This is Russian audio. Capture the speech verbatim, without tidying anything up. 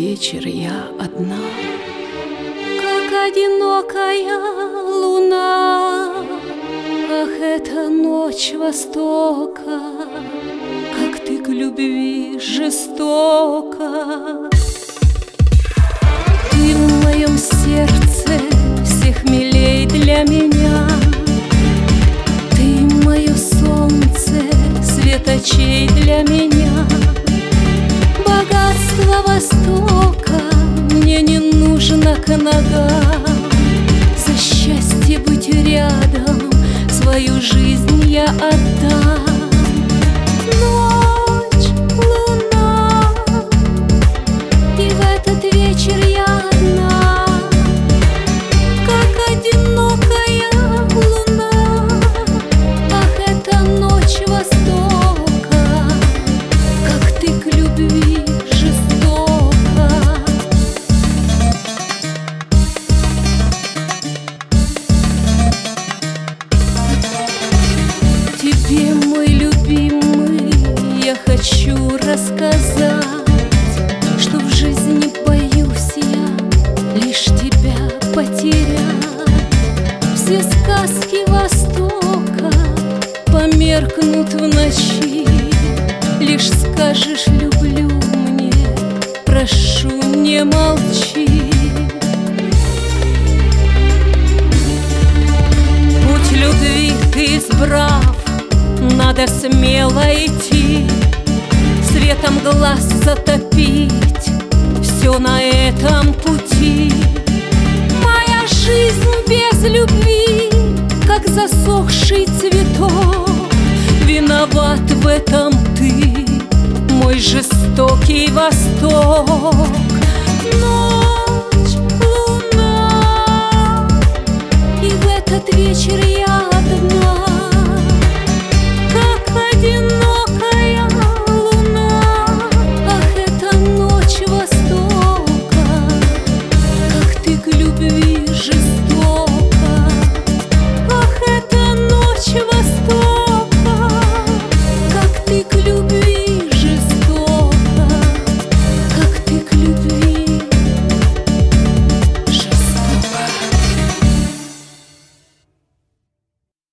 вечер я одна, как одинокая луна. Ах, эта ночь Востока, как ты к любви жестока. Ты в моем сердце всех милей для меня. Ты мое солнце, свет очей для меня. Богатство Востока мне не нужно к ногам. За счастье быть рядом свою жизнь я отдам. Ночь, луна, и в этот вечер я одна, как одинокая луна. Ах, эта ночь Востока, как ты к любви жестока. Тебе, мой любимый, я хочу рассказать, что в жизни боюсь я лишь тебя потерять. Все сказки Востока померкнут в ночи. Лишь скажешь люблю мне, прошу, не молчи. Путь любви ты избрав, надо смело идти, светом глаз затопить все на этом пути. Моя жизнь без любви, как засохший цветок. Виноват в этом ты, мой жестокий Восток. Ночь, луна, и в этот вечер